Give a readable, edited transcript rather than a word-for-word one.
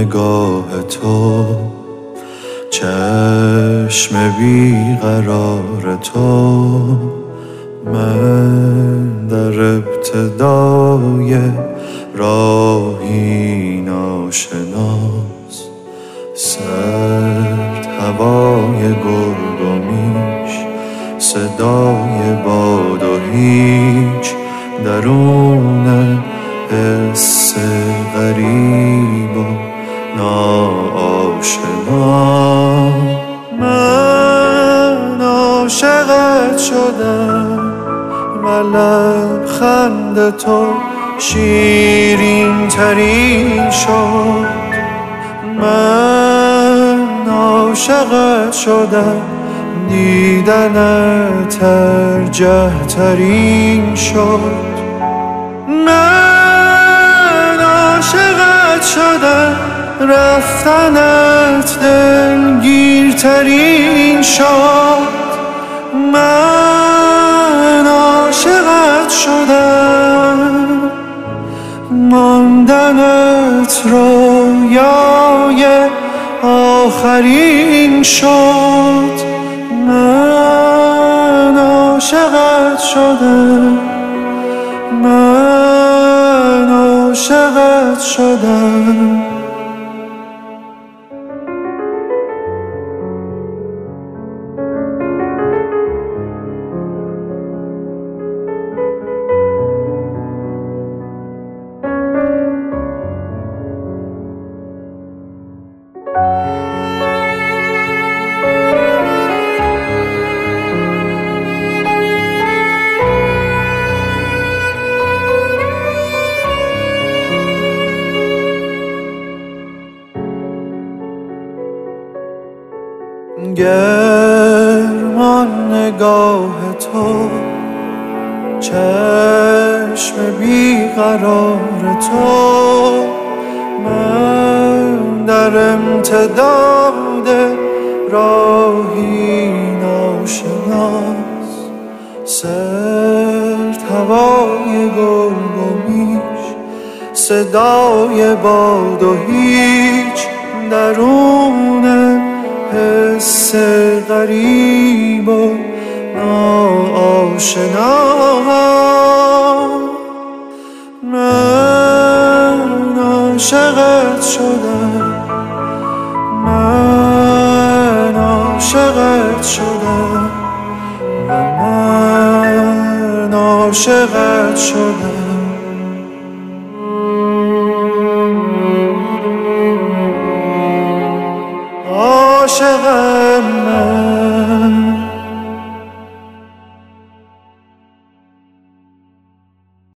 نگاه تو، چشم بیقرار تو. من در ابتدای راهی ناشناس، سرد هوای گلگومیش، صدای باد و هیچ درون حس غریب و ناآشنا. من عاشقت شدم و لبخند تو شیرین ترین شد. من عاشقت شدم، دیدنت ارجح ترین شد. من عاشقت شدم، رفتنت دلگیرترین شد. من عاشقت شدم، ماندنت رویای آخرین شد. من عاشقت شدم، من عاشقت شدم. گرمان نگاه تو، چشم بیقرار تو. من در امتداد راهی ناشناس، سرد هوای گلگومیش، صدای باد و هیچ درون حس غریب و ناآشنا. من عاشقت شدم، من عاشقت شدم و من عاشقت شدم. عاشقم من.